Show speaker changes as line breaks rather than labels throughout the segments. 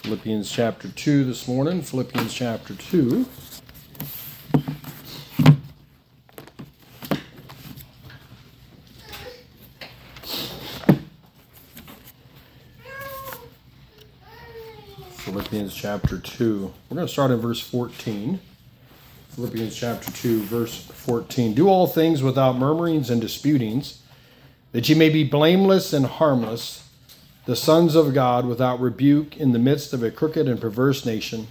Philippians chapter 2 this morning. Philippians chapter 2. Philippians chapter 2. We're going to start in verse 14. Philippians chapter 2, verse 14. Do all things without murmurings and disputings, that ye may be blameless and harmless, the sons of God without rebuke in the midst of a crooked and perverse nation,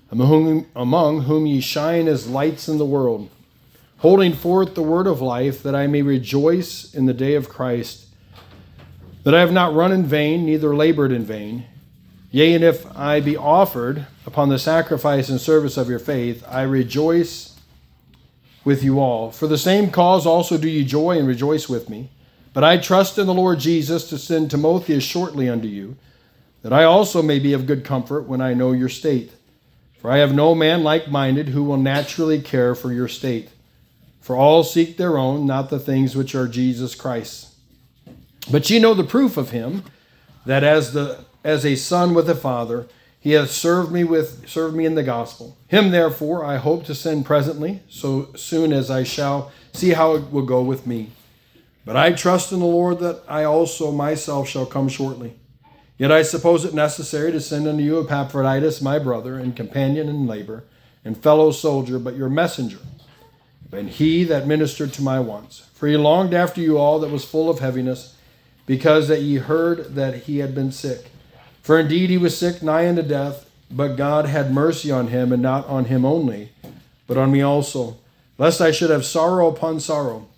among whom ye shine as lights in the world, holding forth the word of life, that I may rejoice in the day of Christ, that I have not run in vain, neither labored in vain. Yea, and if I be offered upon the sacrifice and service of your faith, I rejoice with you all. For the same cause also do ye joy and rejoice with me. But I trust in the Lord Jesus to send Timotheus shortly unto you, that I also may be of good comfort when I know your state. For I have no man like-minded who will naturally care for your state. For all seek their own, not the things which are Jesus Christ. But ye know the proof of him, that as a son with a father, he hath served me in the gospel. Him therefore I hope to send presently, so soon as I shall see how it will go with me. But I trust in the Lord that I also myself shall come shortly. Yet I suppose it necessary to send unto you Epaphroditus, my brother, and companion in labor, and fellow soldier, but your messenger, and he that ministered to my wants. For he longed after you all, that was full of heaviness, because that ye heard that he had been sick. For indeed he was sick nigh unto death, but God had mercy on him, and not on him only, but on me also, lest I should have sorrow upon sorrow.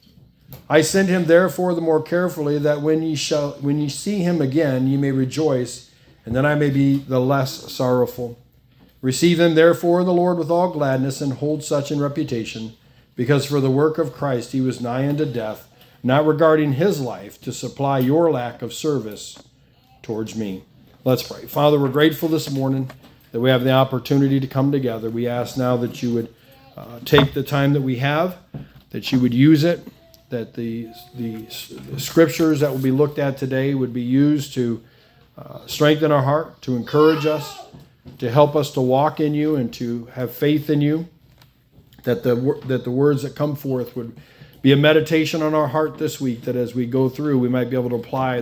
I send him therefore the more carefully, that when ye see him again, ye may rejoice, and that I may be the less sorrowful. Receive him therefore in the Lord with all gladness, and hold such in reputation, because for the work of Christ he was nigh unto death, not regarding his life, to supply your lack of service towards me. Let's pray. Father, we're grateful this morning that we have the opportunity to come together. We ask now that you would take the time that we have, that you would use it, that the scriptures that will be looked at today would be used to strengthen our heart, to encourage us, to help us to walk in you and to have faith in you, that the words that come forth would be a meditation on our heart this week, that as we go through, we might be able to apply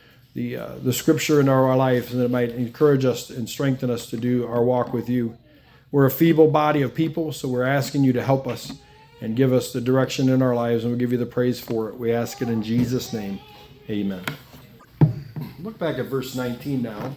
the scripture in our life, and that it might encourage us and strengthen us to do our walk with you. We're a feeble body of people, so we're asking you to help us and give us the direction in our lives, and we'll give you the praise for it. We ask it in Jesus' name. Amen. Look back at verse 19 now.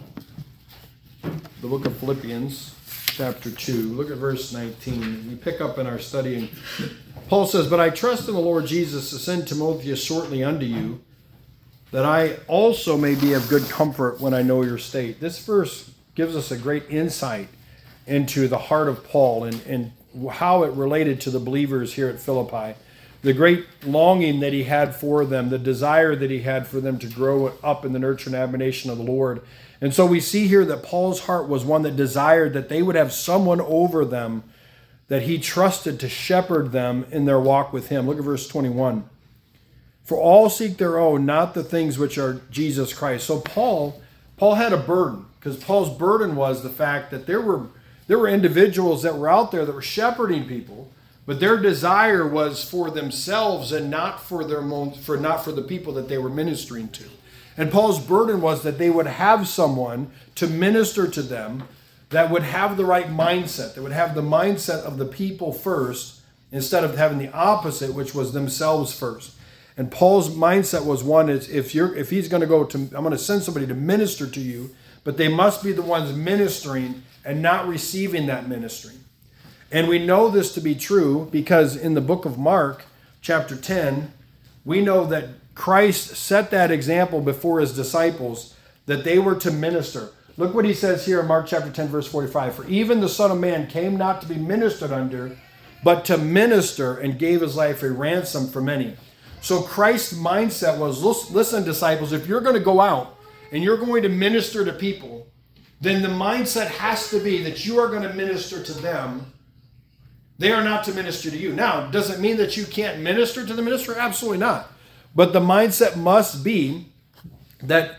The book of Philippians, chapter 2. Look at verse 19. We pick up in our study, and Paul says, But I trust in the Lord Jesus to send Timotheus shortly unto you, that I also may be of good comfort when I know your state. This verse gives us a great insight into the heart of Paul and how it related to the believers here at Philippi. The great longing that he had for them, the desire that he had for them to grow up in the nurture and admonition of the Lord. And so we see here that Paul's heart was one that desired that they would have someone over them that he trusted to shepherd them in their walk with him. Look at verse 21. For all seek their own, not the things which are Jesus Christ. So Paul had a burden, because Paul's burden was the fact that there were individuals that were out there that were shepherding people, but their desire was for themselves and not for the people that they were ministering to. And Paul's burden was that they would have someone to minister to them that would have the right mindset, that would have the mindset of the people first, instead of having the opposite, which was themselves first. And Paul's mindset was one is if he's going to go to, I'm going to send somebody to minister to you, but they must be the ones ministering and not receiving that ministry. And we know this to be true because in the book of Mark, chapter 10, we know that Christ set that example before his disciples that they were to minister. Look what he says here in Mark chapter 10, verse 45. For even the Son of Man came not to be ministered unto, but to minister, and gave his life a ransom for many. So Christ's mindset was, listen, disciples, if you're going to go out and you're going to minister to people, then the mindset has to be that you are going to minister to them. They are not to minister to you. Now, does it mean that you can't minister to the minister? Absolutely not. But the mindset must be that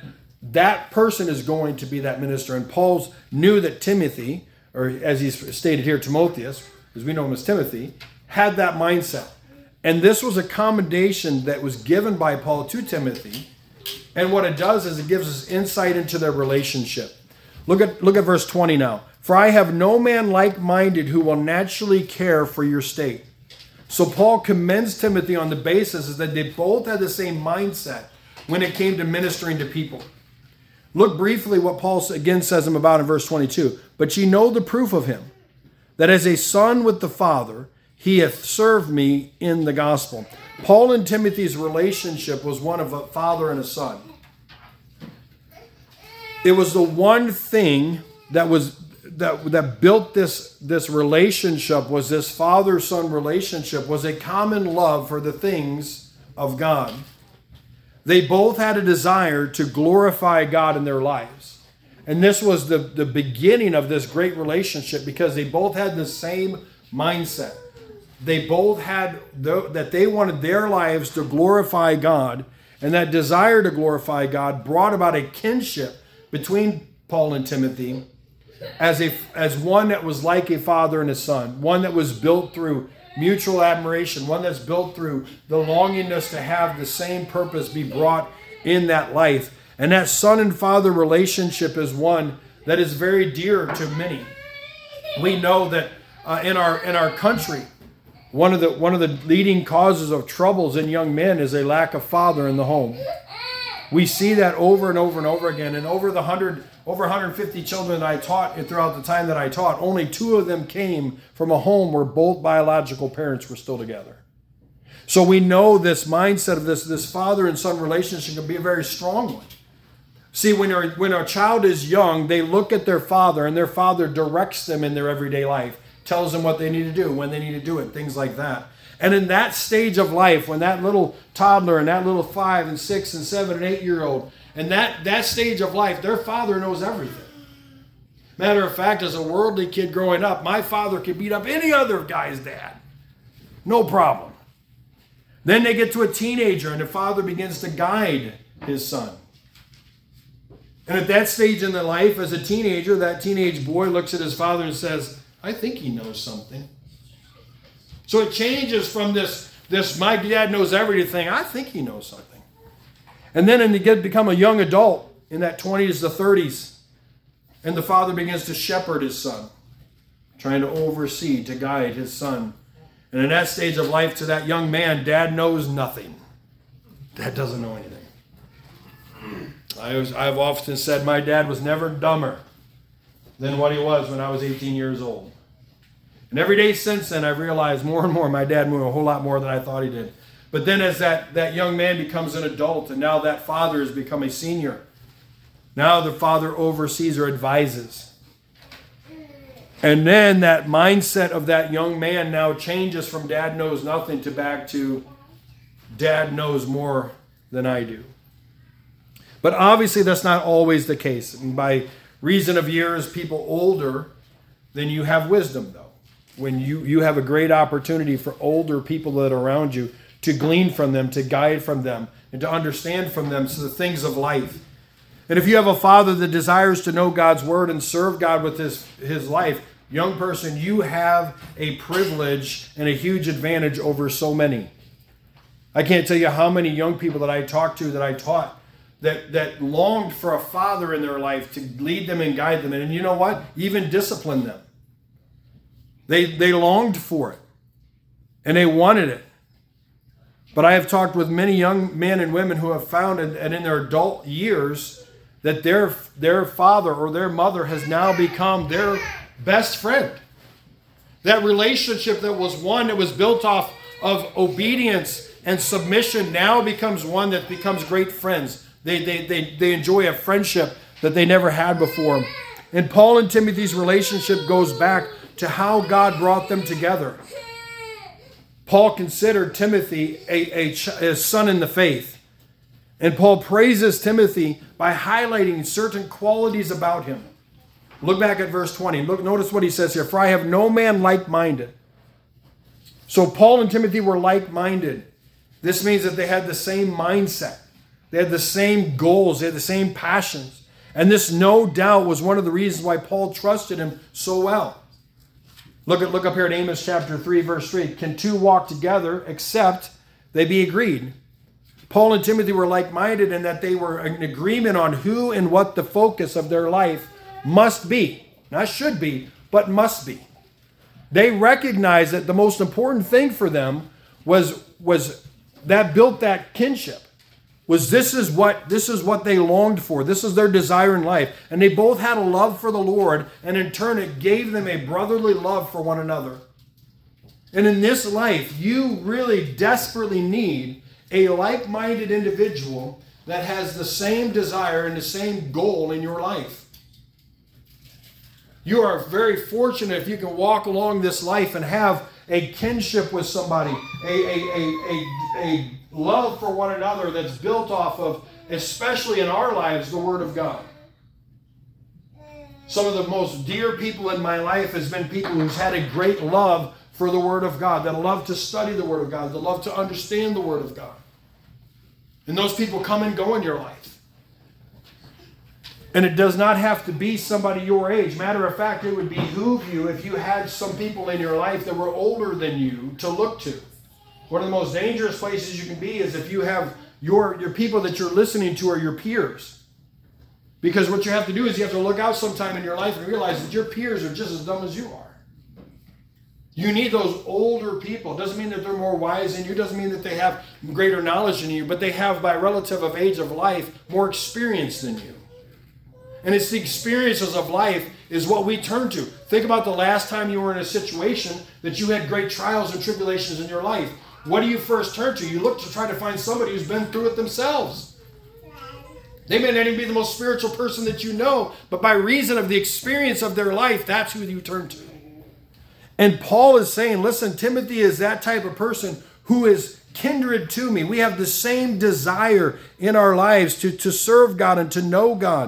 that person is going to be that minister. And Paul knew that Timothy, or as he's stated here, Timotheus, as we know him as Timothy, had that mindset. And this was a commendation that was given by Paul to Timothy. And what it does is it gives us insight into their relationship. Look at verse 20 now. For I have no man like-minded who will naturally care for your state. So Paul commends Timothy on the basis that they both had the same mindset when it came to ministering to people. Look briefly what Paul again says him about in verse 22. But ye know the proof of him, that as a son with the Father, he hath served me in the gospel. Paul and Timothy's relationship was one of a father and a son. It was the one thing that built this relationship, was this father-son relationship, was a common love for the things of God. They both had a desire to glorify God in their lives. And this was the beginning of this great relationship because they both had the same mindset. They both had that they wanted their lives to glorify God, and that desire to glorify God brought about a kinship between Paul and Timothy as one that was like a father and a son, one that was built through mutual admiration, one that's built through the longingness to have the same purpose be brought in that life. And that son and father relationship is one that is very dear to many. We know that in our country, one of the leading causes of troubles in young men is a lack of father in the home. We see that over and over and over again. And over 150 children that I taught throughout the time that I taught, only 2 of them came from a home where both biological parents were still together. So we know this mindset of this father and son relationship can be a very strong one. See, when our child is young, they look at their father, and their father directs them in their everyday life, tells them what they need to do, when they need to do it, things like that. And in that stage of life, when that little toddler and that little 5 and 6 and 7 and 8-year-old, and that stage of life, their father knows everything. Matter of fact, as a worldly kid growing up, my father could beat up any other guy's dad. No problem. Then they get to a teenager, and the father begins to guide his son. And at that stage in their life, as a teenager, that teenage boy looks at his father and says, I think he knows something. So it changes from this my dad knows everything, I think he knows something. And then become a young adult in that 20s to 30s, and the father begins to shepherd his son, trying to oversee, to guide his son. And in that stage of life, to that young man, dad knows nothing. Dad doesn't know anything. I've often said my dad was never dumber than what he was when I was 18 years old. And every day since then, I've realized more and more my dad knew a whole lot more than I thought he did. But then as that young man becomes an adult, and now that father has become a senior, now the father oversees or advises. And then that mindset of that young man now changes from dad knows nothing to back to dad knows more than I do. But obviously that's not always the case. And by reason of years, people older than you have wisdom, though. When you have a great opportunity for older people that are around you to glean from them, to guide from them, and to understand from them the things of life. And if you have a father that desires to know God's word and serve God with his life, young person, you have a privilege and a huge advantage over so many. I can't tell you how many young people that I talked to, that I taught, that longed for a father in their life to lead them and guide them. And you know what? Even discipline them. They longed for it. And they wanted it. But I have talked with many young men and women who have found, and in their adult years, that their father or their mother has now become their best friend. That relationship that was one that was built off of obedience and submission now becomes one that becomes great friends. They enjoy a friendship that they never had before. And Paul and Timothy's relationship goes back to how God brought them together. Paul considered Timothy a son in the faith. And Paul praises Timothy by highlighting certain qualities about him. Look back at verse 20. Notice what he says here. For I have no man like-minded. So Paul and Timothy were like-minded. This means that they had the same mindset. They had the same goals. They had the same passions. And this, no doubt, was one of the reasons why Paul trusted him so well. Look up here at Amos chapter 3, verse 3. Can two walk together except they be agreed? Paul and Timothy were like-minded in that they were in agreement on who and what the focus of their life must be. Not should be, but must be. They recognized that the most important thing for them was that built that kinship. This is what they longed for. This is their desire in life. And they both had a love for the Lord, and in turn it gave them a brotherly love for one another. And in this life, you really desperately need a like-minded individual that has the same desire and the same goal in your life. You are very fortunate if you can walk along this life and have a kinship with somebody, a love for one another that's built off of, especially in our lives, the Word of God. Some of the most dear people in my life has been people who's had a great love for the Word of God, that love to study the Word of God, that love to understand the Word of God. And those people come and go in your life. And it does not have to be somebody your age. Matter of fact, it would behoove you if you had some people in your life that were older than you to look to. One of the most dangerous places you can be is if you have your people that you're listening to are your peers. Because what you have to do is you have to look out sometime in your life and realize that your peers are just as dumb as you are. You need those older people. It doesn't mean that they're more wise than you. It doesn't mean that they have greater knowledge than you. But they have, by relative of age of life, more experience than you. And it's the experiences of life is what we turn to. Think about the last time you were in a situation that you had great trials and tribulations in your life. What do you first turn to? You look to try to find somebody who's been through it themselves. They may not even be the most spiritual person that you know, but by reason of the experience of their life, that's who you turn to. And Paul is saying, listen, Timothy is that type of person who is kindred to me. We have the same desire in our lives to serve God and to know God.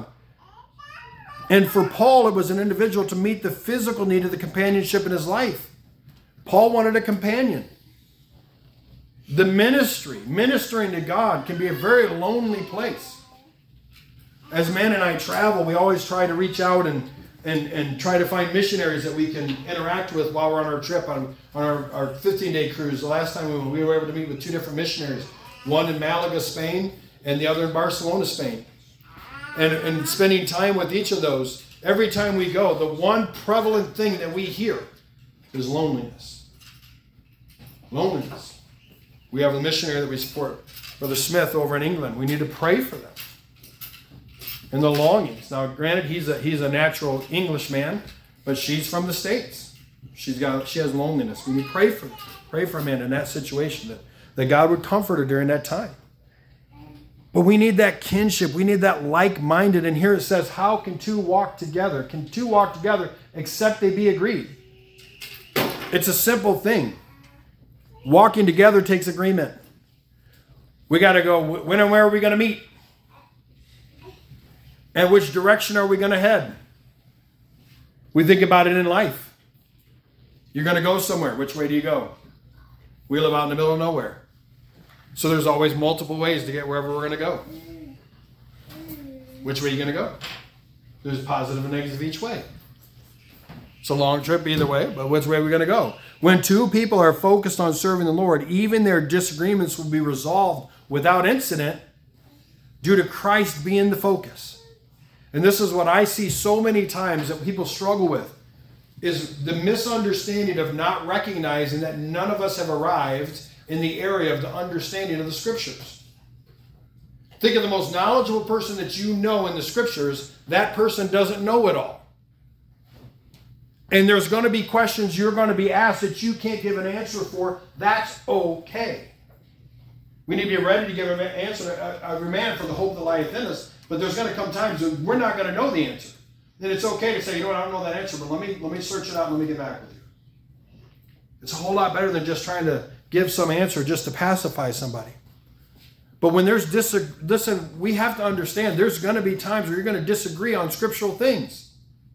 And for Paul, it was an individual to meet the physical need of the companionship in his life. Paul wanted a companion. The ministering to God can be a very lonely place. As men and I travel, we always try to reach out and try to find missionaries that we can interact with while we're on our trip, on our 15-day cruise. The last time we were able to meet with two different missionaries, one in Malaga, Spain, and the other in Barcelona, Spain. And spending time with each of those, every time we go, the one prevalent thing that we hear is loneliness. Loneliness. We have a missionary that we support, Brother Smith, over in England. We need to pray for them. And the longings. Now, granted, he's a natural English man, but she's from the States. She has loneliness. We need to pray for them. Pray for a man in that situation, that God would comfort her during that time. But we need that kinship. We need that like-minded. And here it says, how can two walk together? Can two walk together except they be agreed? It's a simple thing. Walking together takes agreement. We got to go, when and where are we going to meet? And which direction are we going to head? We think about it in life. You're going to go somewhere. Which way do you go? We live out in the middle of nowhere. So there's always multiple ways to get wherever we're going to go. Which way are you going to go? There's positive and negative each way. It's a long trip either way, but which way are we going to go? When two people are focused on serving the Lord, even their disagreements will be resolved without incident due to Christ being the focus. And this is what I see so many times that people struggle with, is the misunderstanding of not recognizing that none of us have arrived in the area of the understanding of the Scriptures. Think of the most knowledgeable person that you know in the Scriptures. That person doesn't know it all. And there's going to be questions you're going to be asked that you can't give an answer for. That's okay. We need to be ready to give an answer, a remand for the hope that lieth in us. But there's going to come times when we're not going to know the answer. Then it's okay to say, you know what, I don't know that answer, but let me search it out and let me get back with you. It's a whole lot better than just trying to give some answer just to pacify somebody. But when there's listen, we have to understand there's going to be times where you're going to disagree on scriptural things.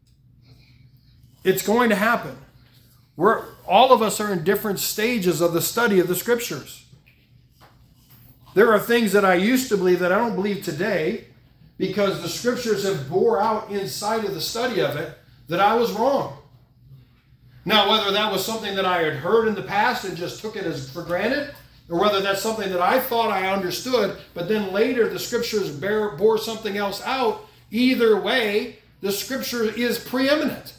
It's going to happen. All of us are in different stages of the study of the Scriptures. There are things that I used to believe that I don't believe today because the scriptures have bore out inside of the study of it that I was wrong. Now, whether that was something that I had heard in the past and just took it as for granted, or whether that's something that I thought I understood, but then later the scriptures bore something else out, either way, the scripture is preeminent.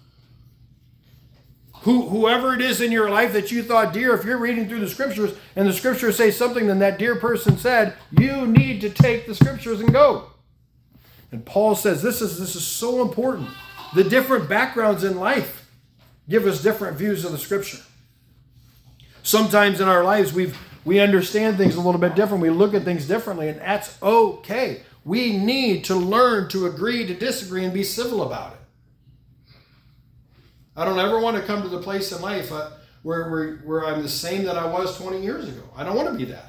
Whoever it is in your life that you thought dear, if you're reading through the scriptures and the scriptures say something than that dear person said, you need to take the scriptures and go. And Paul says this is so important. The different backgrounds in life give us different views of the scripture. Sometimes in our lives we understand things a little bit different. We look at things differently, and that's okay. We need to learn to agree to disagree and be civil about it. I don't ever want to come to the place in life where I'm the same that I was 20 years ago. I don't want to be that.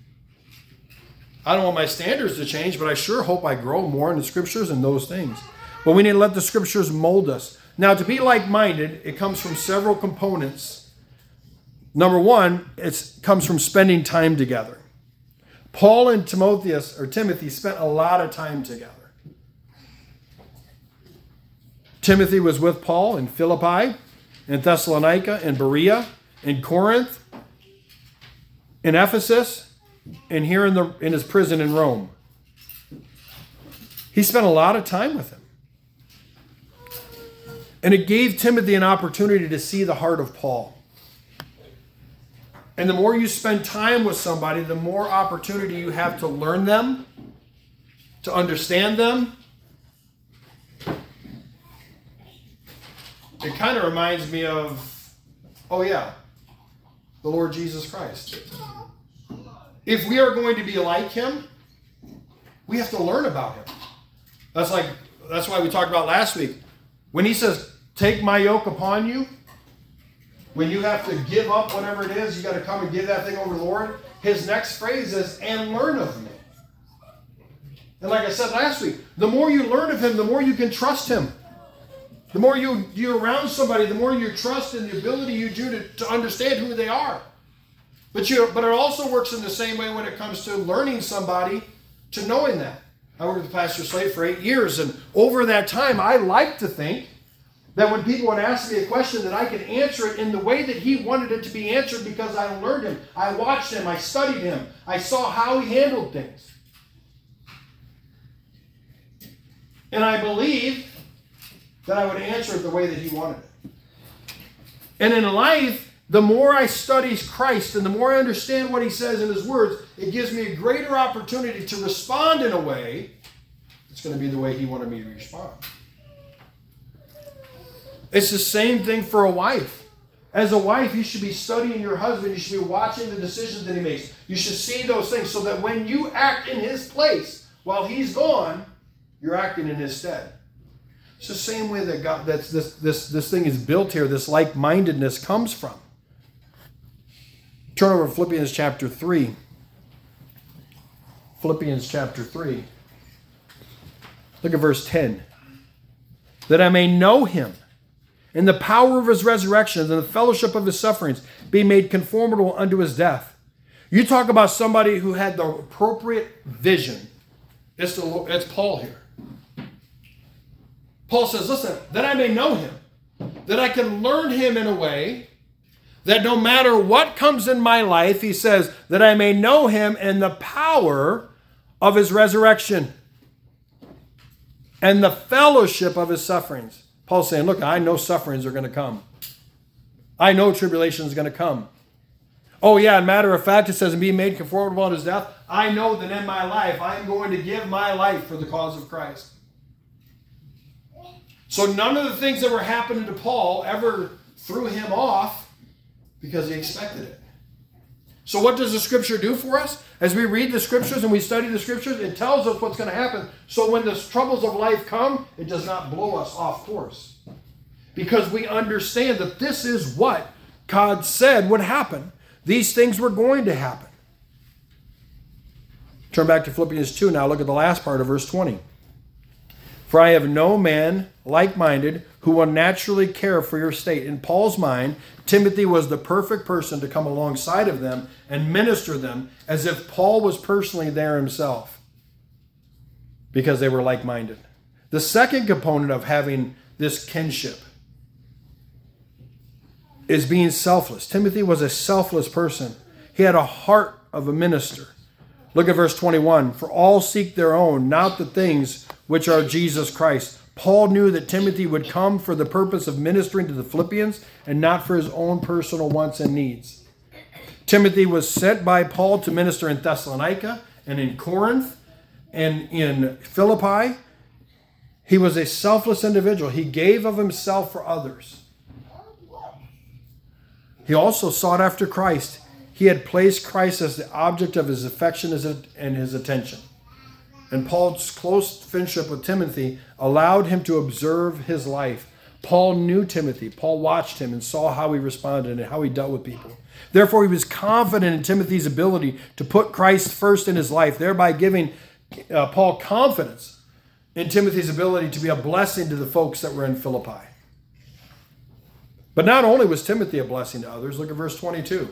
I don't want my standards to change, but I sure hope I grow more in the scriptures and those things. But we need to let the scriptures mold us. Now, to be like-minded, it comes from several components. Number one, it comes from spending time together. Paul and Timothy spent a lot of time together. Timothy was with Paul in Philippi, in Thessalonica, in Berea, in Corinth, in Ephesus, and here in his prison in Rome. He spent a lot of time with him. And it gave Timothy an opportunity to see the heart of Paul. And the more you spend time with somebody, the more opportunity you have to learn them, to understand them. It kind of reminds me of, the Lord Jesus Christ. If we are going to be like him, we have to learn about him. That's why we talked about last week. When he says, take my yoke upon you, when you have to give up whatever it is, you got to come and give that thing over to the Lord. His next phrase is, and learn of me. And like I said last week, the more you learn of him, the more you can trust him. The more you're around somebody, the more you trust in the ability you do to understand who they are. But it also works in the same way when it comes to learning somebody to knowing that. I worked with Pastor Slade for 8 years, and over that time, I like to think that when people would ask me a question that I could answer it in the way that he wanted it to be answered because I learned him, I watched him, I studied him, I saw how he handled things. And I believe that I would answer it the way that he wanted it. And in life, the more I study Christ and the more I understand what he says in his words, it gives me a greater opportunity to respond in a way that's going to be the way he wanted me to respond. It's the same thing for a wife. As a wife, you should be studying your husband. You should be watching the decisions that he makes. You should see those things so that when you act in his place while he's gone, you're acting in his stead. It's the same way that God, this thing is built here, this like-mindedness comes from. Turn over to Philippians chapter 3. Philippians chapter 3. Look at verse 10. That I may know him in the power of his resurrection and the fellowship of his sufferings, be made conformable unto his death. You talk about somebody who had the appropriate vision. It's Paul here. Paul says, listen, that I may know him, that I can learn him in a way that no matter what comes in my life, he says, that I may know him in the power of his resurrection and the fellowship of his sufferings. Paul's saying, look, I know sufferings are going to come. I know tribulation is going to come. Oh yeah, matter of fact, it says, and be made conformable unto his death. I know that in my life, I'm going to give my life for the cause of Christ. So none of the things that were happening to Paul ever threw him off because he expected it. So what does the scripture do for us? As we read the scriptures and we study the scriptures, it tells us what's going to happen. So when the troubles of life come, it does not blow us off course. Because we understand that this is what God said would happen. These things were going to happen. Turn back to Philippians 2 now. Look at the last part of verse 20. For I have no man like-minded who will naturally care for your state. In Paul's mind, Timothy was the perfect person to come alongside of them and minister them as if Paul was personally there himself, because they were like-minded. The second component of having this kinship is being selfless. Timothy was a selfless person. He had a heart of a minister. Look at verse 21. For all seek their own, not the things which are Jesus Christ. Paul knew that Timothy would come for the purpose of ministering to the Philippians and not for his own personal wants and needs. Timothy was sent by Paul to minister in Thessalonica and in Corinth and in Philippi. He was a selfless individual. He gave of himself for others. He also sought after Christ. He had placed Christ as the object of his affection and his attention. And Paul's close friendship with Timothy allowed him to observe his life. Paul knew Timothy. Paul watched him and saw how he responded and how he dealt with people. Therefore, he was confident in Timothy's ability to put Christ first in his life, thereby giving Paul confidence in Timothy's ability to be a blessing to the folks that were in Philippi. But not only was Timothy a blessing to others, look at verse 22.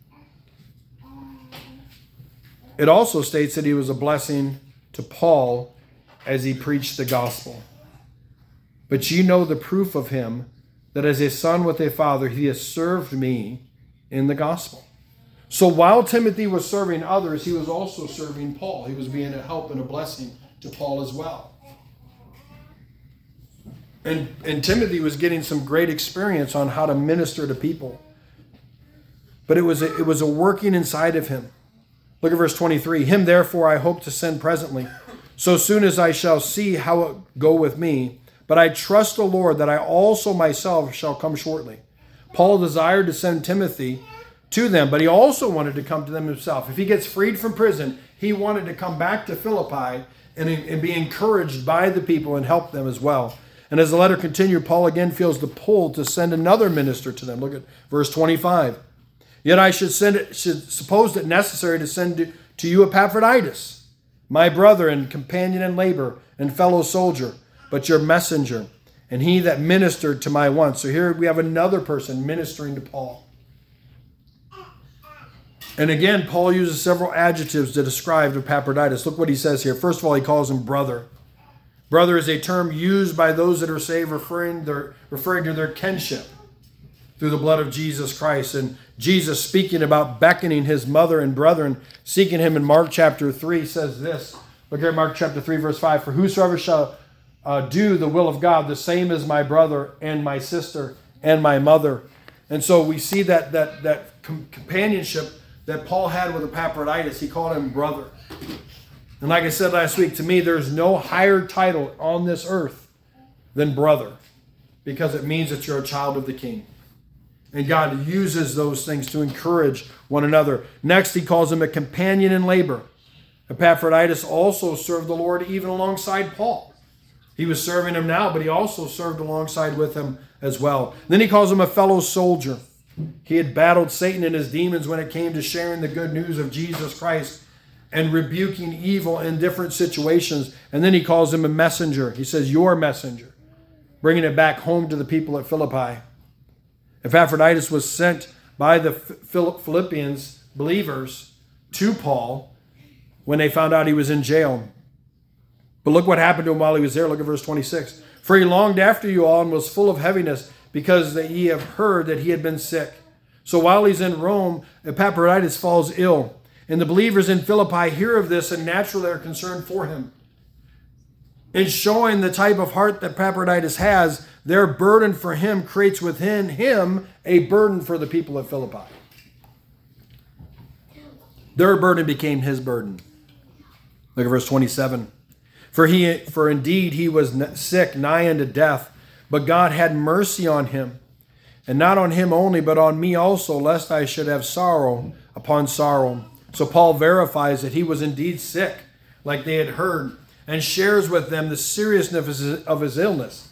It also states that he was a blessing to Paul as he preached the gospel. But you know the proof of him, that as a son with a father, he has served me in the gospel. So while Timothy was serving others, he was also serving Paul. He was being a help and a blessing to Paul as well. And Timothy was getting some great experience on how to minister to people. But it was a working inside of him. Look at verse 23. Him therefore I hope to send presently, so soon as I shall see how it go with me. But I trust the Lord that I also myself shall come shortly. Paul desired to send Timothy to them, but he also wanted to come to them himself. If he gets freed from prison, he wanted to come back to Philippi and be encouraged by the people and help them as well. And as the letter continued, Paul again feels the pull to send another minister to them. Look at verse 25. Yet I should suppose it necessary to send to you Epaphroditus, my brother and companion in labor and fellow soldier, but your messenger, and he that ministered to my wants. So here we have another person ministering to Paul. And again, Paul uses several adjectives to describe Epaphroditus. Look what he says here. First of all, he calls him brother. Brother is a term used by those that are saved referring to their kinship through the blood of Jesus Christ. And Jesus, speaking about beckoning his mother and brethren, seeking him in Mark chapter 3, says this. Look here at Mark chapter 3, verse 5. For whosoever shall do the will of God, the same is my brother and my sister and my mother. And so we see that companionship that Paul had with Epaphroditus. He called him brother. And like I said last week, to me, there's no higher title on this earth than brother, because it means that you're a child of the King. And God uses those things to encourage one another. Next, he calls him a companion in labor. Epaphroditus also served the Lord even alongside Paul. He was serving him now, but he also served alongside with him as well. Then he calls him a fellow soldier. He had battled Satan and his demons when it came to sharing the good news of Jesus Christ and rebuking evil in different situations. And then he calls him a messenger. He says, your messenger, bringing it back home to the people at Philippi. Epaphroditus was sent by the Philippians believers to Paul when they found out he was in jail. But look what happened to him while he was there. Look at verse 26. For he longed after you all and was full of heaviness, because that ye have heard that he had been sick. So while he's in Rome, Epaphroditus falls ill. And the believers in Philippi hear of this, and naturally they're concerned for him. In showing the type of heart that Epaphroditus has, their burden for him creates within him a burden for the people of Philippi. Their burden became his burden. Look at verse 27. For indeed he was sick, nigh unto death, but God had mercy on him, and not on him only, but on me also, lest I should have sorrow upon sorrow. So Paul verifies that he was indeed sick, like they had heard, and shares with them the seriousness of his illness.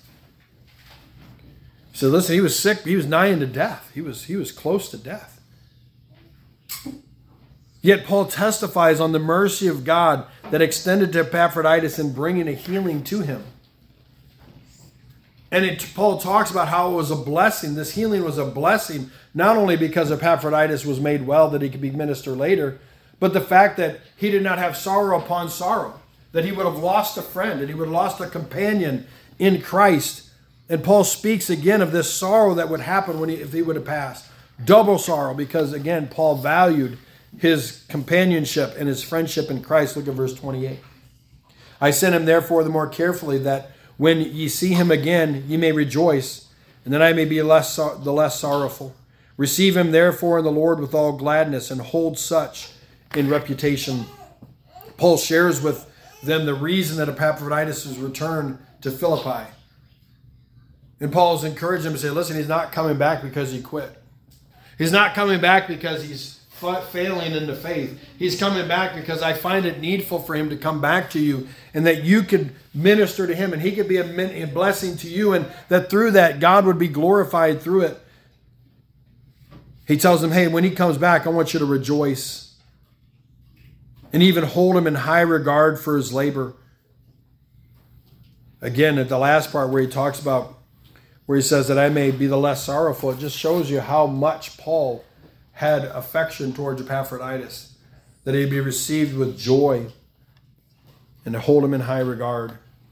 So listen, he was sick. He was nigh unto death. He was close to death. Yet Paul testifies on the mercy of God that extended to Epaphroditus in bringing a healing to him. And Paul talks about how it was a blessing. This healing was a blessing, not only because Epaphroditus was made well that he could be ministered later, but the fact that he did not have sorrow upon sorrow, that he would have lost a friend, that he would have lost a companion in Christ. And Paul speaks again of this sorrow that would happen if he would have passed. Double sorrow, because again, Paul valued his companionship and his friendship in Christ. Look at verse 28. I sent him therefore the more carefully, that when ye see him again, ye may rejoice, and that I may be the less sorrowful. Receive him therefore in the Lord with all gladness, and hold such in reputation. Paul shares with them the reason that Epaphroditus was returned to Philippi. And Paul's encouraging him to say, listen, he's not coming back because he quit. He's not coming back because he's failing in the faith. He's coming back because I find it needful for him to come back to you, and that you could minister to him, and he could be a blessing to you, and that through that God would be glorified through it. He tells them, hey, when he comes back, I want you to rejoice, and even hold him in high regard for his labor. Again, at the last part where he talks about, where he says that I may be the less sorrowful, it just shows you how much Paul had affection towards Epaphroditus, that he'd be received with joy and to hold him in high regard.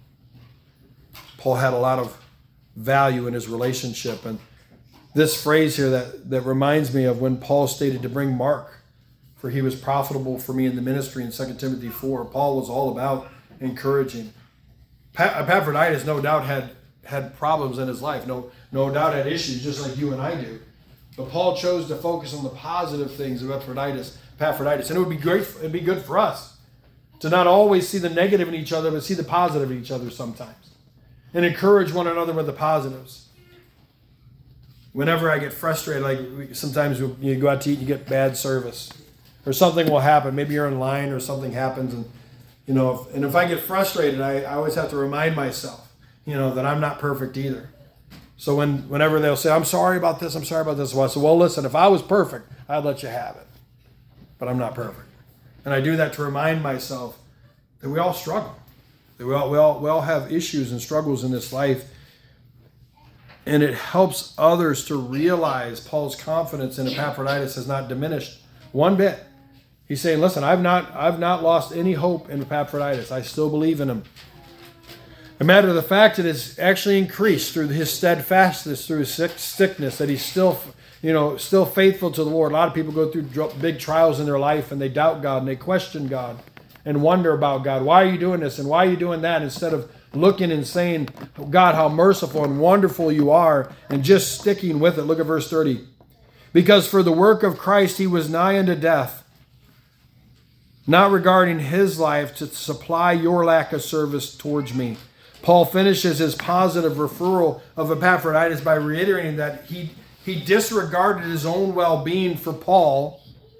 Paul had a lot of value in his relationship. And this phrase here that reminds me of when Paul stated to bring Mark, for he was profitable for me in the ministry in 2 Timothy 4. Paul was all about encouraging. Epaphroditus no doubt had problems in his life, no doubt had issues just like you and I do. But Paul chose to focus on the positive things of Epaphroditus. And it would be great, it'd be good for us to not always see the negative in each other, but see the positive in each other sometimes. And encourage one another with the positives. Whenever I get frustrated, like sometimes you go out to eat and you get bad service. Or something will happen. Maybe you're in line or something happens. And if I get frustrated, I always have to remind myself, that I'm not perfect either. So whenever they'll say, I'm sorry about this, well, I say, well, listen, if I was perfect, I'd let you have it. But I'm not perfect. And I do that to remind myself that we all struggle. That we all have issues and struggles in this life. And it helps others to realize Paul's confidence in Epaphroditus has not diminished one bit. He's saying, listen, I've not lost any hope in Epaphroditus. I still believe in him. A matter of the fact, it has actually increased through his steadfastness, through his sickness, that he's still faithful to the Lord. A lot of people go through big trials in their life, and they doubt God, and they question God, and wonder about God. Why are you doing this, and why are you doing that? Instead of looking and saying, God, how merciful and wonderful you are, and just sticking with it. Look at verse 30. Because for the work of Christ he was nigh unto death, not regarding his life to supply your lack of service towards me. Paul finishes his positive referral of Epaphroditus by reiterating that he disregarded his own well-being for Paul.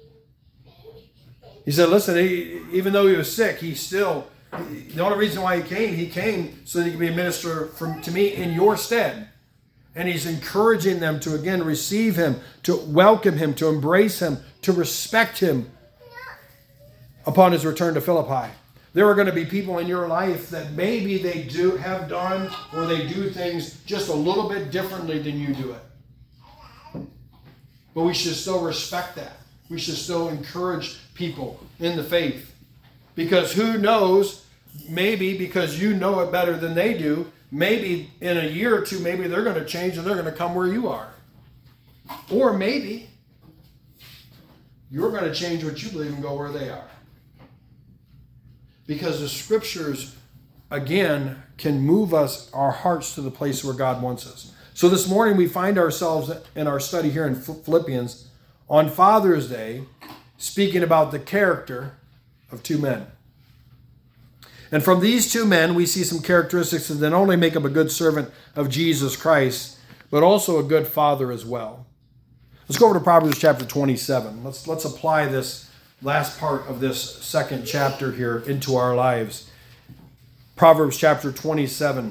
He said, listen, even though he was sick, the only reason why he came so that he could be a minister to me in your stead. And he's encouraging them to, again, receive him, to welcome him, to embrace him, to respect him upon his return to Philippi. There are going to be people in your life that maybe they have done or they do things just a little bit differently than you do it. But we should still respect that. We should still encourage people in the faith. Because who knows, maybe because you know it better than they do, maybe in a year or two, maybe they're going to change and they're going to come where you are. Or maybe you're going to change what you believe and go where they are. Because the scriptures, again, can move our hearts to the place where God wants us. So this morning we find ourselves in our study here in Philippians on Father's Day, speaking about the character of two men. And from these two men, we see some characteristics that not only make up a good servant of Jesus Christ, but also a good father as well. Let's go over to Proverbs chapter 27. Let's apply this last part of this second chapter here into our lives. Proverbs chapter 27.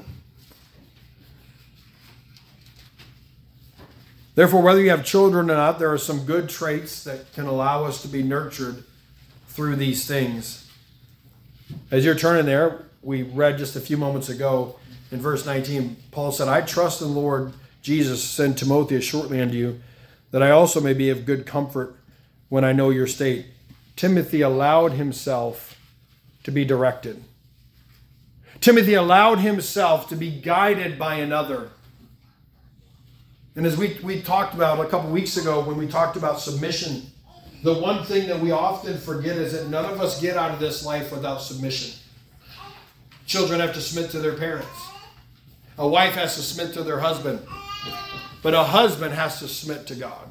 Therefore, whether you have children or not, there are some good traits that can allow us to be nurtured through these things. As you're turning there, we read just a few moments ago in verse 19, Paul said, I trust in the Lord Jesus, send Timotheus shortly unto you, that I also may be of good comfort when I know your state. Timothy allowed himself to be directed. Timothy allowed himself to be guided by another. And as we talked about a couple weeks ago when we talked about submission, the one thing that we often forget is that none of us get out of this life without submission. Children have to submit to their parents. A wife has to submit to their husband. But a husband has to submit to God.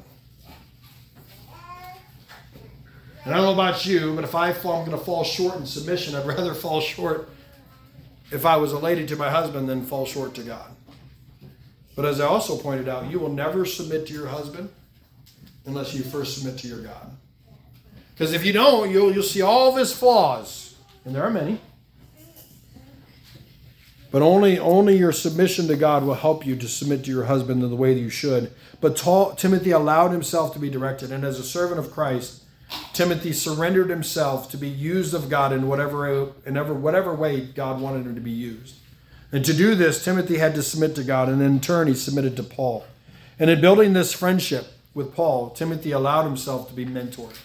And I don't know about you, but if I'm going to fall short in submission, I'd rather fall short if I was a lady to my husband than fall short to God. But as I also pointed out, you will never submit to your husband unless you first submit to your God. Because if you don't, you'll see all of his flaws. And there are many. But only your submission to God will help you to submit to your husband in the way that you should. But Timothy allowed himself to be directed. And as a servant of Christ, Timothy surrendered himself to be used of God in whatever way God wanted him to be used. And to do this, Timothy had to submit to God, and in turn, he submitted to Paul. And in building this friendship with Paul, Timothy allowed himself to be mentored.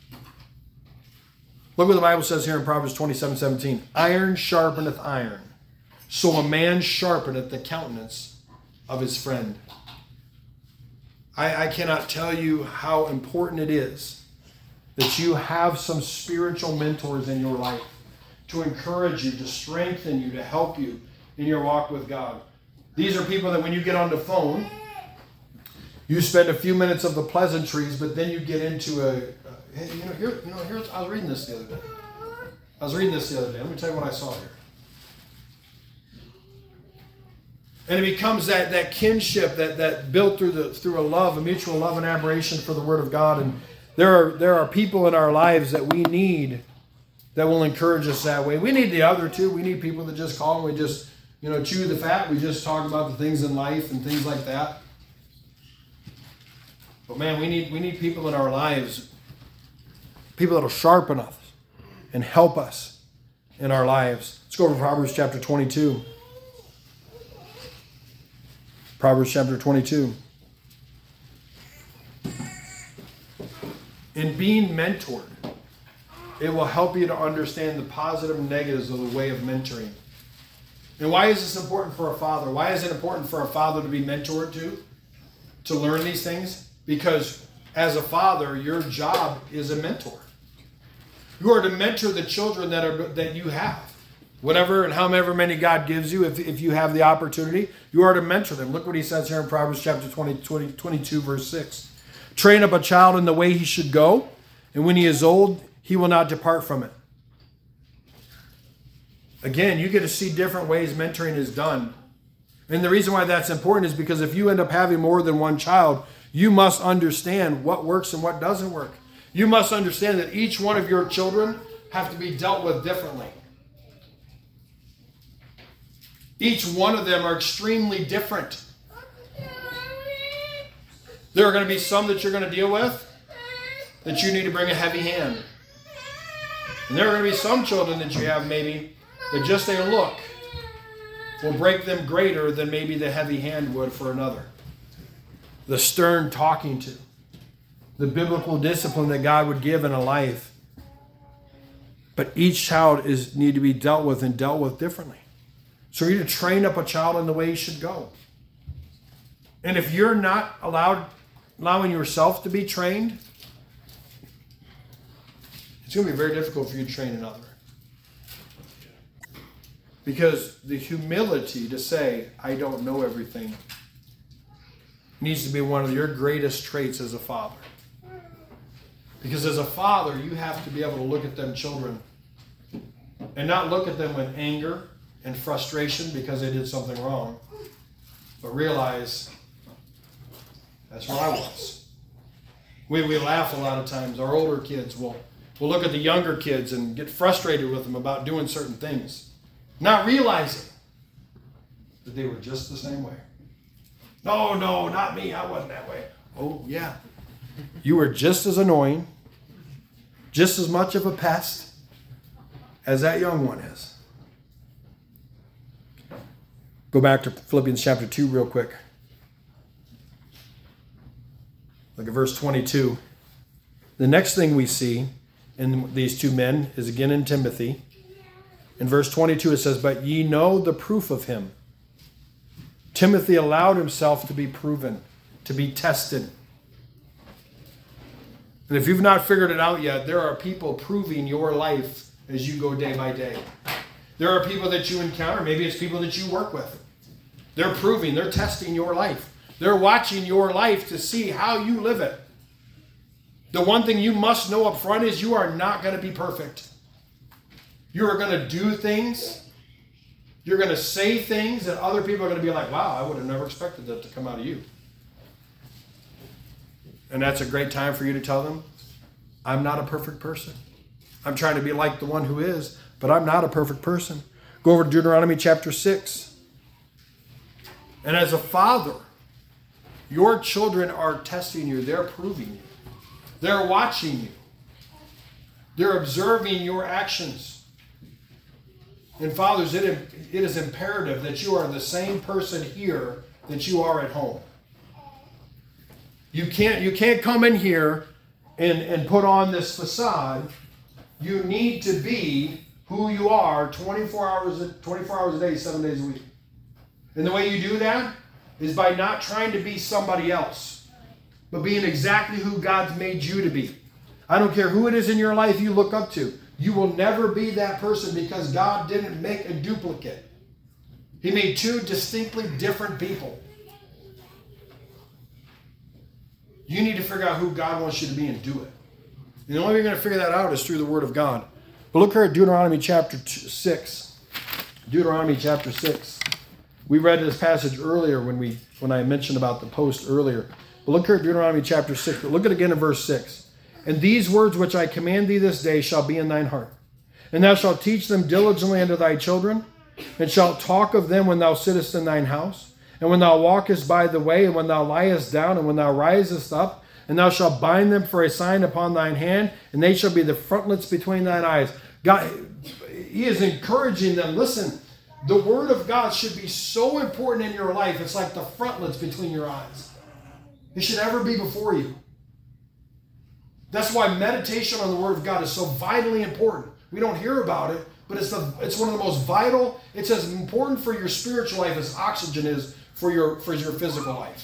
Look what the Bible says here in Proverbs 27:17. Iron sharpeneth iron, so a man sharpeneth the countenance of his friend. I cannot tell you how important it is that you have some spiritual mentors in your life to encourage you, to strengthen you, to help you in your walk with God. These are people that when you get on the phone, you spend a few minutes of the pleasantries, but then you get into I was reading this the other day. Let me tell you what I saw here. And it becomes that kinship that built through a love, a mutual love and admiration for the Word of God. And there are people in our lives that we need that will encourage us that way. We need the other too. We need people that just call and we just chew the fat. We just talk about the things in life and things like that. But man, we need people in our lives, people that will sharpen us and help us in our lives. Let's go over to Proverbs chapter 22. Proverbs chapter 22. In being mentored, it will help you to understand the positive and negatives of the way of mentoring. And why is this important for a father? Why is it important for a father to be mentored to learn these things? Because as a father, your job is a mentor. You are to mentor the children that you have. Whatever and however many God gives you, if you have the opportunity, you are to mentor them. Look what he says here in Proverbs chapter 22, verse 6. Train up a child in the way he should go, and when he is old, he will not depart from it. Again, you get to see different ways mentoring is done. And the reason why that's important is because if you end up having more than one child, you must understand what works and what doesn't work. You must understand that each one of your children have to be dealt with differently. Each one of them are extremely different. There are going to be some that you're going to deal with that you need to bring a heavy hand. And there are going to be some children that you have maybe that just a look will break them greater than maybe the heavy hand would for another. The stern talking to, the biblical discipline that God would give in a life. But each child need to be dealt with and dealt with differently. So you need to train up a child in the way he should go. And if you're not allowing yourself to be trained, it's going to be very difficult for you to train another. Because the humility to say, I don't know everything, needs to be one of your greatest traits as a father. Because as a father, you have to be able to look at them children and not look at them with anger and frustration because they did something wrong, but realize that's where I was. We laugh a lot of times. Our older kids will look at the younger kids and get frustrated with them about doing certain things, not realizing that they were just the same way. No, not me. I wasn't that way. Oh, yeah. You were just as annoying, just as much of a pest as that young one is. Go back to Philippians chapter 2 real quick. Look at verse 22. The next thing we see in these two men is again in Timothy. In verse 22 it says, "But ye know the proof of him." Timothy allowed himself to be proven, to be tested. And if you've not figured it out yet, there are people proving your life as you go day by day. There are people that you encounter. Maybe it's people that you work with. They're proving, they're testing your life. They're watching your life to see how you live it. The one thing you must know up front is you are not going to be perfect. You are going to do things. You're going to say things that other people are going to be like, wow, I would have never expected that to come out of you. And that's a great time for you to tell them, I'm not a perfect person. I'm trying to be like the one who is, but I'm not a perfect person. Go over to Deuteronomy chapter 6. And as a father, your children are testing you. They're proving you. They're watching you. They're observing your actions. And fathers, it is imperative that you are the same person here that you are at home. You can't come in here and put on this facade. You need to be who you are 24 hours a day, 7 days a week. And the way you do that is by not trying to be somebody else, but being exactly who God's made you to be. I don't care who it is in your life you look up to. You will never be that person because God didn't make a duplicate. He made two distinctly different people. You need to figure out who God wants you to be and do it. And the only way you're going to figure that out is through the Word of God. But look here at Deuteronomy chapter 6. Deuteronomy chapter 6. We read this passage earlier when I mentioned about the post earlier. But look here at Deuteronomy chapter 6. But look at it again in verse 6. "And these words which I command thee this day shall be in thine heart. And thou shalt teach them diligently unto thy children, and shalt talk of them when thou sittest in thine house, and when thou walkest by the way, and when thou liest down, and when thou risest up. And thou shalt bind them for a sign upon thine hand, and they shall be the frontlets between thine eyes." God, He is encouraging them. Listen, the Word of God should be so important in your life. It's like the frontlets between your eyes. It should ever be before you. That's why meditation on the Word of God is so vitally important. We don't hear about it, but it's one of the most vital. It's as important for your spiritual life as oxygen is for your physical life.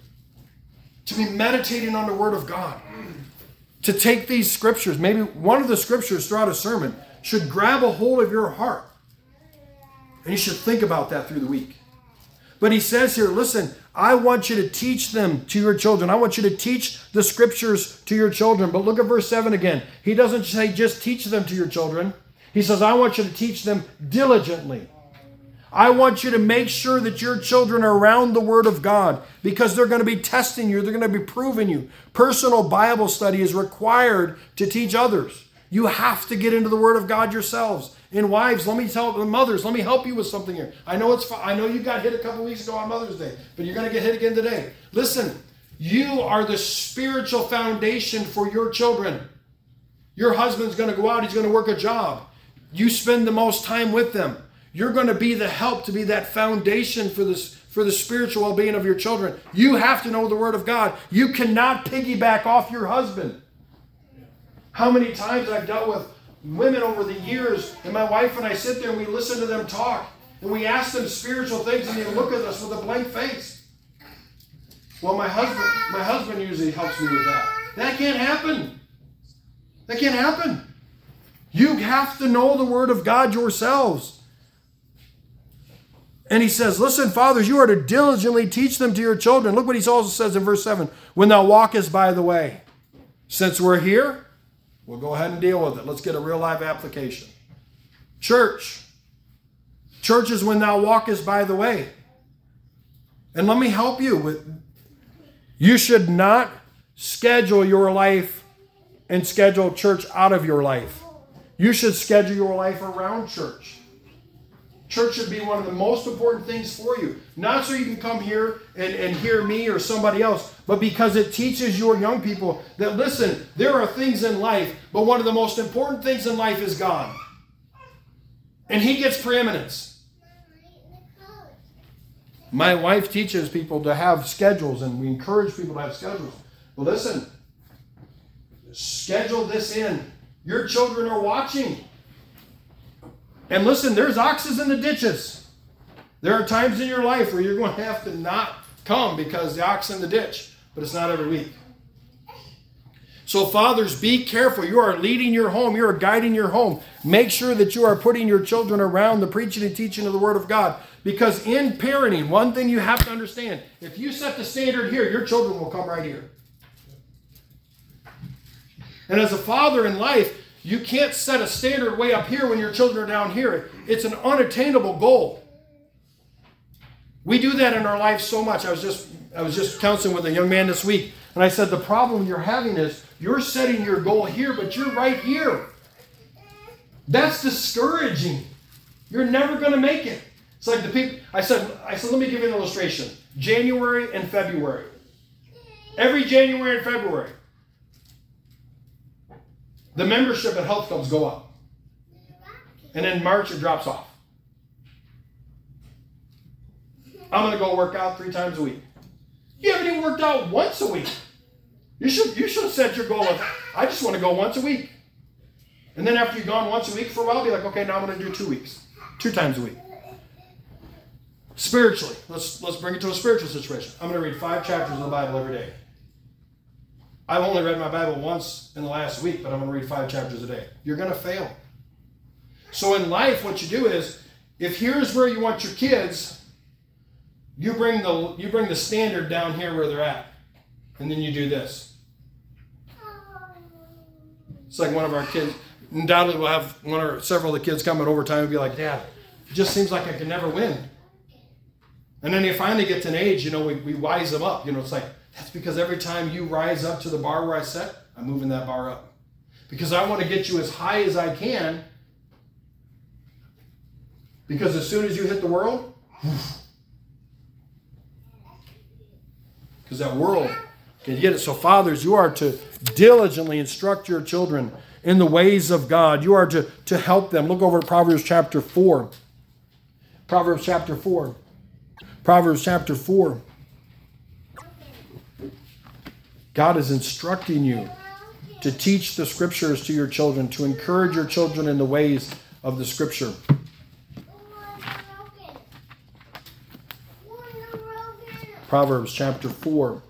To be meditating on the Word of God. To take these scriptures, maybe one of the scriptures throughout a sermon should grab a hold of your heart. And you should think about that through the week. But he says here, listen, I want you to teach them to your children. I want you to teach the scriptures to your children. But look at verse 7 again. He doesn't say just teach them to your children. He says, I want you to teach them diligently. I want you to make sure that your children are around the Word of God because they're going to be testing you. They're going to be proving you. Personal Bible study is required to teach others. You have to get into the Word of God yourselves. And wives, mothers, let me help you with something here. I know you got hit a couple weeks ago on Mother's Day, but you're going to get hit again today. Listen, you are the spiritual foundation for your children. Your husband's going to go out. He's going to work a job. You spend the most time with them. You're going to be the help to be that foundation for the spiritual well-being of your children. You have to know the Word of God. You cannot piggyback off your husband. How many times I've dealt with women over the years, and my wife and I sit there and we listen to them talk, and we ask them spiritual things, and they look at us with a blank face. Well, my husband usually helps me with that. That can't happen. That can't happen. You have to know the Word of God yourselves. And he says, listen, fathers, you are to diligently teach them to your children. Look what he also says in verse 7. When thou walkest by the way. Since we're here, we'll go ahead and deal with it. Let's get a real live application. Church. Church is when thou walkest by the way. And let me help you with. You should not schedule your life and schedule church out of your life. You should schedule your life around church. Church should be one of the most important things for you. Not so you can come here and hear me or somebody else, but because it teaches your young people that, listen, there are things in life, but one of the most important things in life is God. And He gets preeminence. My wife teaches people to have schedules, and we encourage people to have schedules. But listen, schedule this in. Your children are watching. And listen, there's oxes in the ditches. There are times in your life where you're going to have to not come because the ox in the ditch, but it's not every week. So fathers, be careful. You are leading your home. You are guiding your home. Make sure that you are putting your children around the preaching and teaching of the Word of God. Because in parenting, one thing you have to understand, if you set the standard here, your children will come right here. And as a father in life, you can't set a standard way up here when your children are down here. It's an unattainable goal. We do that in our life so much. I was just counseling with a young man this week, and I said the problem you're having is you're setting your goal here, but you're right here. That's discouraging. You're never going to make it. It's like the people. I said, let me give you an illustration. January and February. Every January and February, the membership at health clubs go up. And in March, it drops off. I'm going to go work out 3 times a week. You haven't even worked out once a week. You should have set your goal of, I just want to go once a week. And then after you've gone once a week for a while, be like, okay, now I'm going to do 2 weeks. 2 times a week. Spiritually, let's bring it to a spiritual situation. I'm going to read 5 chapters of the Bible every day. I've only read my Bible once in the last week, but I'm going to read 5 chapters a day. You're going to fail. So in life, what you do is, if here's where you want your kids, you bring the standard down here where they're at, and then you do this. It's like one of our kids. Undoubtedly, we'll have one or several of the kids come at overtime and be like, "Dad, it just seems like I can never win." And then they finally get to an age, we wise them up. It's like, that's because every time you rise up to the bar where I set, I'm moving that bar up. Because I want to get you as high as I can. Because as soon as you hit the world, because that world can get it. So fathers, you are to diligently instruct your children in the ways of God. You are to help them. Look over at Proverbs chapter 4. Proverbs chapter 4. Proverbs chapter 4. God is instructing you to teach the scriptures to your children, to encourage your children in the ways of the scripture. Proverbs chapter 4.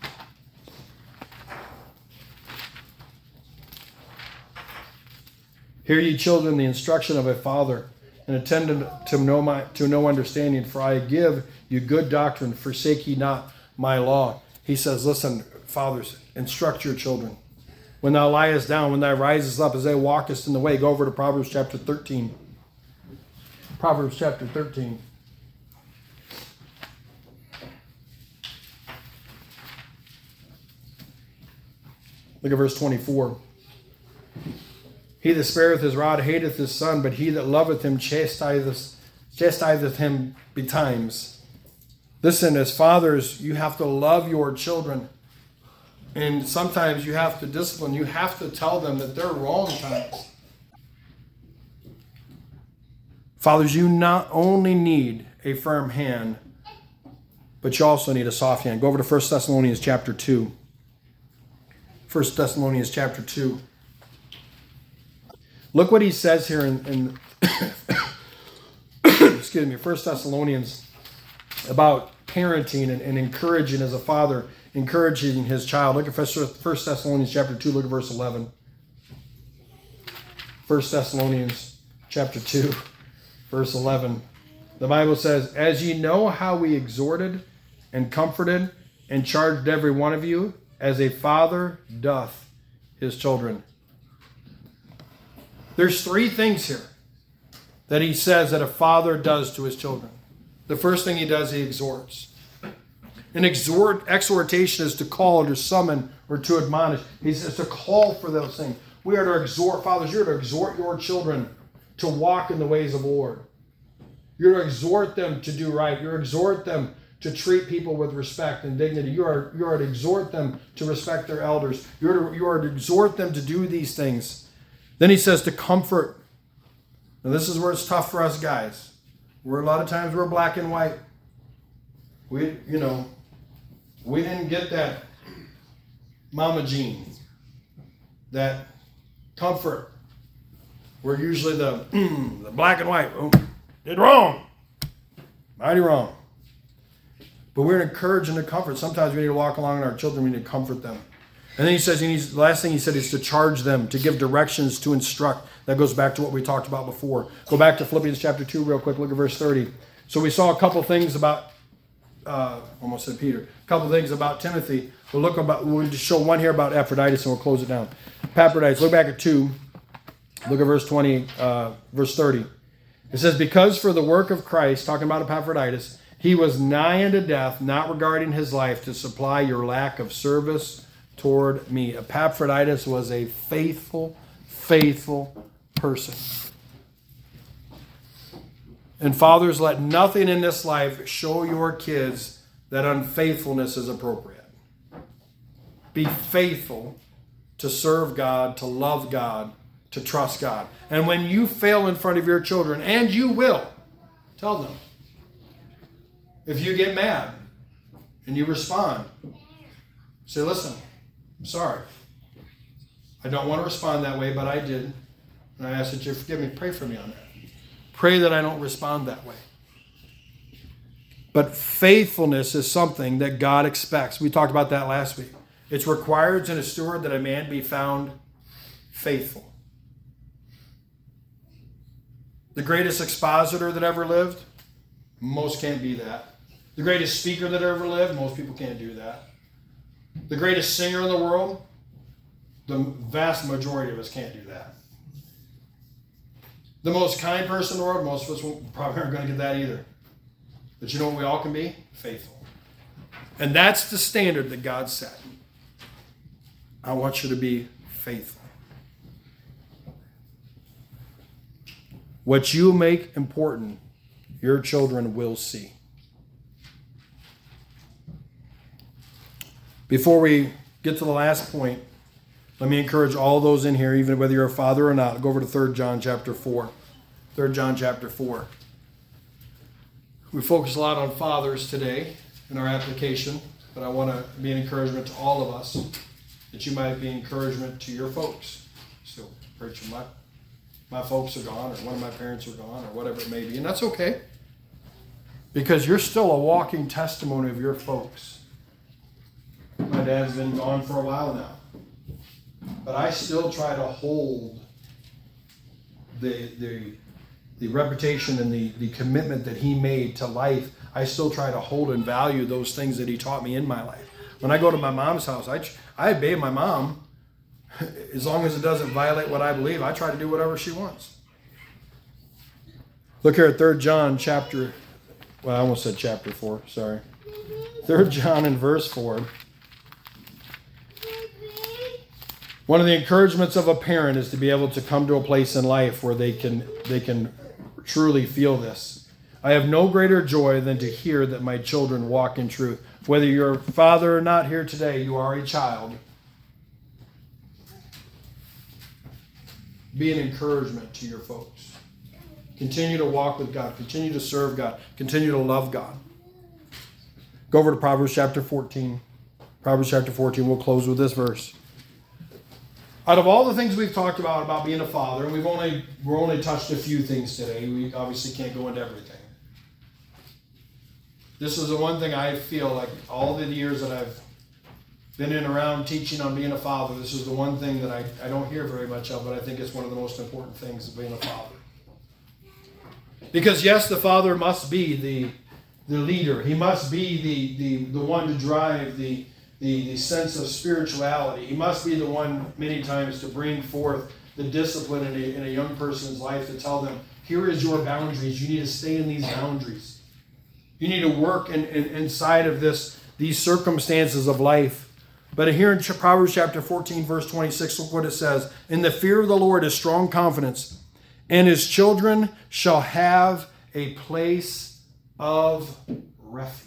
Hear ye children the instruction of a father, and attend to no understanding, for I give you good doctrine, forsake ye not my law. He says, listen, fathers, instruct your children. When thou liest down, when thou risest up, as thou walkest in the way. Go over to Proverbs chapter 13. Proverbs chapter 13. Look at verse 24. He that spareth his rod hateth his son, but he that loveth him chastiseth him betimes. Listen, as fathers, you have to love your children. And sometimes you have to discipline. You have to tell them that they're wrong times. Fathers, you not only need a firm hand, but you also need a soft hand. Go over to 1 Thessalonians chapter 2. 1 Thessalonians chapter 2. Look what he says here in excuse me, 1 Thessalonians about parenting and encouraging as a father, encouraging his child. Look at 1 Thessalonians chapter 2, look at verse 11. 1 Thessalonians chapter 2, verse 11. The Bible says, as ye know how we exhorted and comforted and charged every one of you, as a father doth his children. There's 3 things here that he says that a father does to his children. The first thing he does, he exhorts. An exhortation is to call or to summon or to admonish. He says to call for those things. We are to exhort, fathers, you're to exhort your children to walk in the ways of the Lord. You're to exhort them to do right. You're to exhort them to treat people with respect and dignity. You are to exhort them to respect their elders. You are to exhort them to do these things. Then he says to comfort. Now this is where it's tough for us guys. A lot of times we're black and white. We didn't get that Mama Jean, that comfort. We're usually the black and white. Oh, did wrong. Mighty wrong. But we're encouraging to comfort. Sometimes we need to walk along with our children. We need to comfort them. And then he says, the last thing he said is to charge them, to give directions, to instruct. That goes back to what we talked about before. Go back to Philippians chapter 2 real quick. Look at verse 30. So we saw a couple things about, almost said Peter, a couple things about Timothy. We'll just show one here about Epaphroditus and we'll close it down. Epaphroditus, look back at 2. Look at verse 20, verse 30. It says, because for the work of Christ, talking about Epaphroditus, he was nigh unto death, not regarding his life, to supply your lack of service toward me. Epaphroditus was a faithful person. And fathers, let nothing in this life show your kids that unfaithfulness is appropriate. Be faithful to serve God, to love God, to trust God. And when you fail in front of your children, and you will, tell them. If you get mad and you respond, say, listen, I'm sorry. I don't want to respond that way, but I did. And I ask that you forgive me. Pray for me on that. Pray that I don't respond that way. But faithfulness is something that God expects. We talked about that last week. It's required in a steward that a man be found faithful. The greatest expositor that ever lived, most can't be that. The greatest speaker that ever lived, most people can't do that. The greatest singer in the world, the vast majority of us can't do that. The most kind person in the world, most of us probably aren't going to get that either. But you know what we all can be? Faithful. And that's the standard that God set. I want you to be faithful. What you make important, your children will see. Before we get to the last point, let me encourage all those in here, even whether you're a father or not, go over to 3 John chapter 4. 3 John chapter 4. We focus a lot on fathers today in our application, but I want to be an encouragement to all of us, that you might be encouragement to your folks. So, preacher, my folks are gone, or one of my parents are gone, or whatever it may be, and that's okay, because you're still a walking testimony of your folks. My dad's been gone for a while now, but I still try to hold the reputation and the commitment that he made to life. I still try to hold and value those things that he taught me in my life. When I go to my mom's house, I obey my mom. As long as it doesn't violate what I believe, I try to do whatever she wants. Look here at 3 John chapter, well, I almost said chapter 4, sorry. 3 John and verse 4. One of the encouragements of a parent is to be able to come to a place in life where they can truly feel this. I have no greater joy than to hear that my children walk in truth. Whether you're a father or not here today, you are a child. Be an encouragement to your folks. Continue to walk with God. Continue to serve God. Continue to love God. Go over to Proverbs chapter 14. Proverbs chapter 14, we'll close with this verse. Out of all the things we've talked about being a father, and we're only touched a few things today. We obviously can't go into everything. This is the one thing I feel like all the years that I've been in around teaching on being a father, this is the one thing that I don't hear very much of, but I think it's one of the most important things of being a father. Because yes, the father must be the leader. He must be the one to drive the sense of spirituality. He must be the one many times to bring forth the discipline in a young person's life, to tell them, here is your boundaries. You need to stay in these boundaries. You need to work inside of these circumstances of life. But here in Proverbs chapter 14, verse 26, look what it says. In the fear of the Lord is strong confidence, and his children shall have a place of refuge.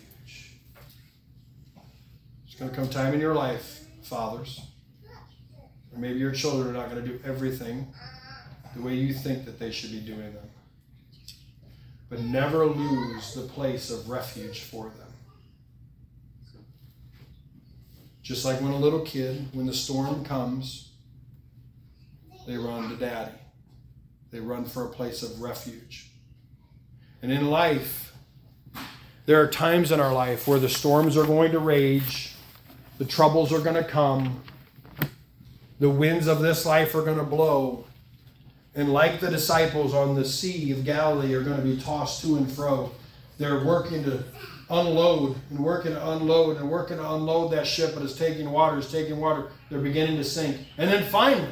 There's going to come time in your life, fathers, or maybe your children are not going to do everything the way you think that they should be doing them. But never lose the place of refuge for them. Just like when a little kid, when the storm comes, they run to daddy. They run for a place of refuge. And in life, there are times in our life where the storms are going to rage, the troubles are going to come, the winds of this life are going to blow. And like the disciples on the Sea of Galilee are going to be tossed to and fro. They're working to unload and working to unload and working to unload that ship, but it's taking water, They're beginning to sink. And then finally,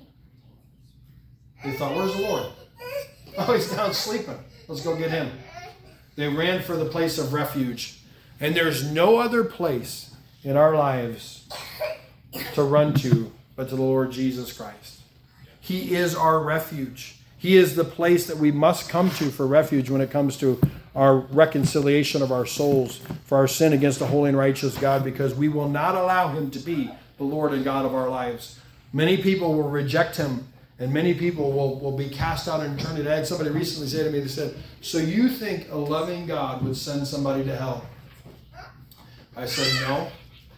they thought, where's the Lord? Oh, he's down sleeping. Let's go get him. They ran for the place of refuge. And there's no other place in our lives to run to but to the Lord Jesus Christ. He is our refuge. He is the place that we must come to for refuge when it comes to our reconciliation of our souls for our sin against the holy and righteous God, because we will not allow him to be the Lord and God of our lives. Many people will reject him, and many people will be cast out in eternity. I had somebody recently say to me, they said, so you think a loving God would send somebody to hell? I said, no.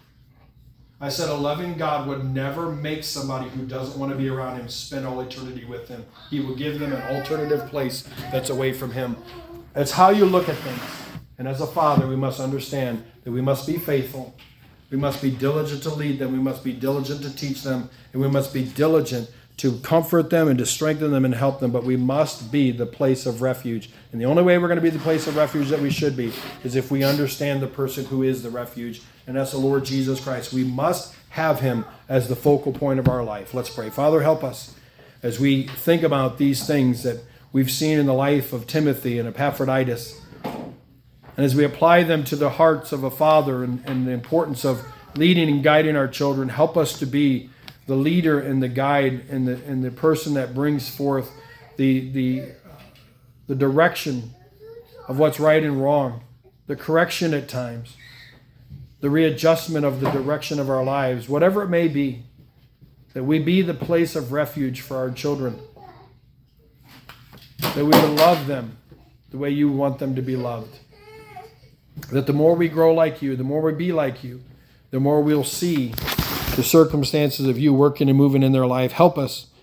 I said, a loving God would never make somebody who doesn't want to be around him spend all eternity with him. He will give them an alternative place that's away from him. That's how you look at things. And as a father, we must understand that we must be faithful. We must be diligent to lead them. We must be diligent to teach them. And we must be diligent to comfort them and to strengthen them and help them. But we must be the place of refuge. And the only way we're going to be the place of refuge that we should be is if we understand the person who is the refuge. And that's the Lord Jesus Christ. We must have him as the focal point of our life. Let's pray. Father, help us as we think about these things that we've seen in the life of Timothy and Epaphroditus. And as we apply them to the hearts of a father and the importance of leading and guiding our children, help us to be the leader and the guide and the person that brings forth the direction of what's right and wrong, the correction at times, the readjustment of the direction of our lives, whatever it may be, that we be the place of refuge for our children, that we would love them the way you want them to be loved, that the more we grow like you, the more we be like you, the more we'll see the circumstances of you working and moving in their life. Help us